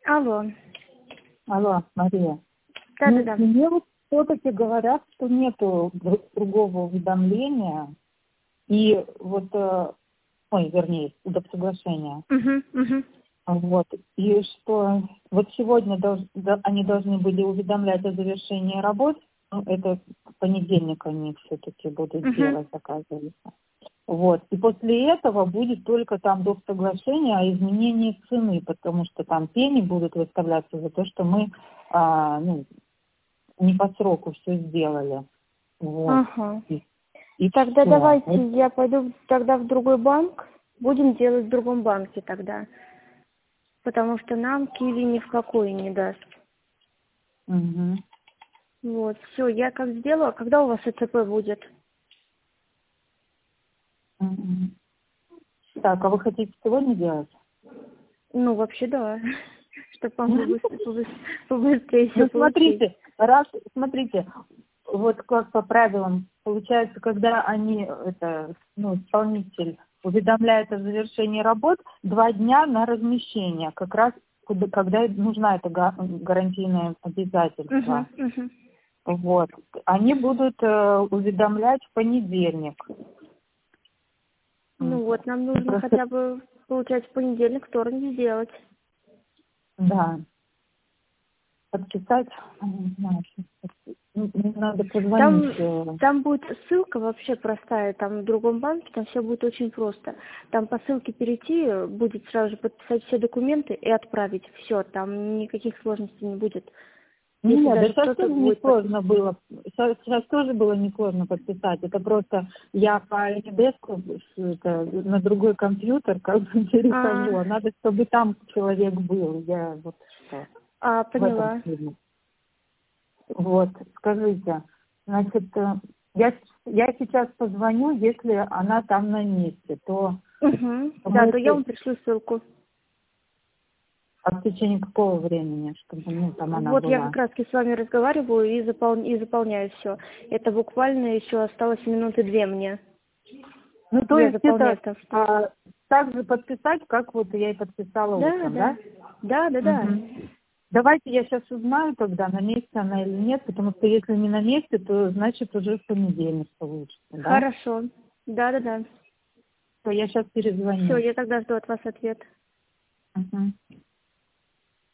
Алло. Алло, Мария. Да-да-да. Мне вот все-таки говорят, что нету другого уведомления и вот, вернее, соглашения. Угу. Вот. И что вот сегодня они должны были уведомлять о завершении работ. Ну, это в понедельник они все-таки будут делать, оказывается. Вот. И после этого будет только там доп. Соглашение о изменении цены, потому что там пени будут выставляться за то, что мы не по сроку все сделали. Вот. Ага. И Тогда всё. давайте я пойду тогда в другой банк. Будем делать в другом банке тогда. Потому что нам Киви ни в какой не даст. Мгм. Вот, все, я как сделала. Когда у вас ЭЦП будет? Мгм. Так, а вы хотите сегодня делать? Ну, вообще, да. Чтобы побыстрее все Ну, получить. смотрите, вот как по правилам, получается, когда исполнитель уведомляет о завершении работ, 2 дня на размещение, как раз когда нужна эта гарантийное обязательство. Угу. Вот. Они будут уведомлять в понедельник. Ну вот, нам нужно Просто, хотя бы, получается, в понедельник, вторник сделать. да, подписать, не знаю, мне надо позвонить. Там будет ссылка вообще простая, там в другом банке, там все будет очень просто. Там по ссылке перейти, будет сразу же подписать все документы и отправить. Все, там никаких сложностей не будет. Если Нет, да даже сейчас кто-то тоже будет несложно было. Сейчас тоже было несложно подписать. Это просто я по Эдеску на другой компьютер как бы перехожу. А надо, чтобы там человек был. Я вот что. В этом поняла. смысле. Вот, скажите, значит, я сейчас позвоню, если она там на месте, то Да, то я вам пришлю ссылку. в течение какого времени, чтобы там она Вот я была? как раз с вами разговариваю и заполняю все. Это буквально еще осталось минуты 2 мне. Ну, то Я есть заполняю это там. так же подписать, как вот я и подписала утром, да? Да. Мгм. Давайте я сейчас узнаю тогда, на месте она или нет, потому что если не на месте, то значит уже в понедельник получится, да? Хорошо. Да. То я сейчас Все, перезвоню. я тогда жду от вас ответ. Мгм.